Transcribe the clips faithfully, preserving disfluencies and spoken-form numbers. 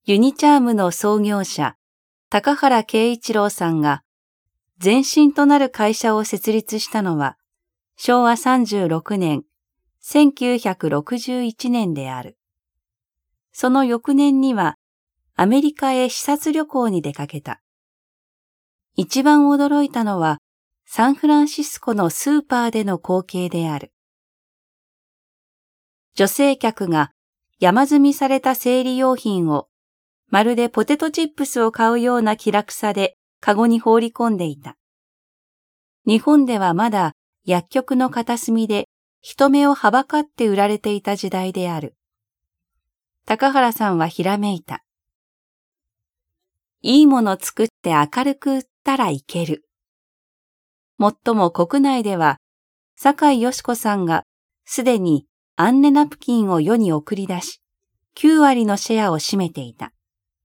ユニチャームの創業者、高原圭一郎さんが前身となる会社を設立したのはしょうわさんじゅうろくねん、せんきゅうひゃくろくじゅういちねんである。その翌年にはアメリカへ視察旅行に出かけた。一番驚いたのはサンフランシスコのスーパーでの光景である。女性客が山積みされた生理用品をまるでポテトチップスを買うような気楽さでカゴに放り込んでいた。日本ではまだ薬局の片隅で人目をはばかって売られていた時代である。高原さんはひらめいた。いいもの作って明るく売ったらいける。もっとも国内では酒井よし子さんがすでにアンネナプキンを世に送り出し、きゅうわりのシェアを占めていた。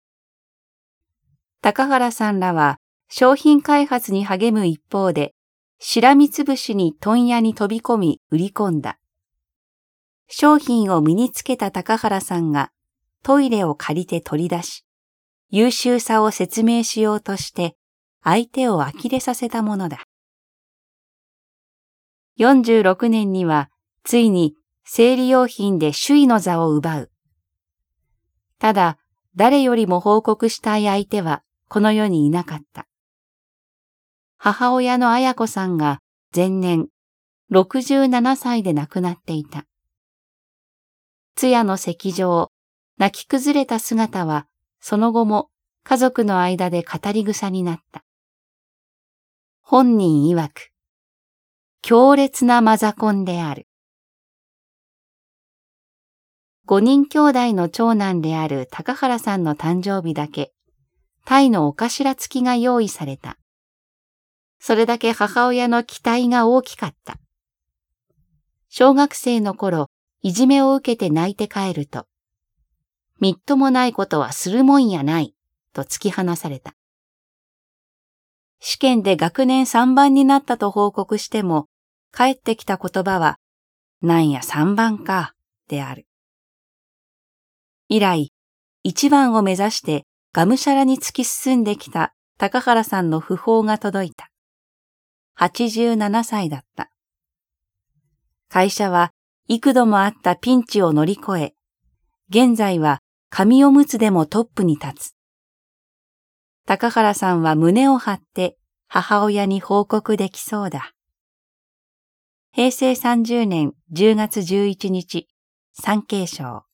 高原さんらは商品開発に励む一方で、しらみつぶしに問屋に飛び込み売り込んだ。商品を身につけた高原さんがトイレを借りて取り出し、優秀さを説明しようとして相手を呆れさせたものだ。よんじゅうろくねんにはついに生理用品で首位の座を奪う。ただ、誰よりも報告したい相手はこの世にいなかった。母親の綾子さんが前年ろくじゅうななさいで亡くなっていた。通夜の席上、泣き崩れた姿はその後も家族の間で語り草になった。本人曰く、強烈なマザコンである。五人兄弟の長男である高原さんの誕生日だけ、タイのお頭付きが用意された。それだけ母親の期待が大きかった。小学生の頃、いじめを受けて泣いて帰ると、みっともないことはするもんやない、と突き放された。試験で学年さんばんになったと報告しても、返ってきた言葉は、なんやさんばんか、である。以来、いちばんを目指してがむしゃらに突き進んできた高原さんの訃報が届いた。はちじゅうななさいだった。会社は幾度もあったピンチを乗り越え、現在は紙おむつでもトップに立つ。高原さんは胸を張って母親に報告できそうだ。へいせいさんじゅうねんじゅうがつじゅういちにち、産経省。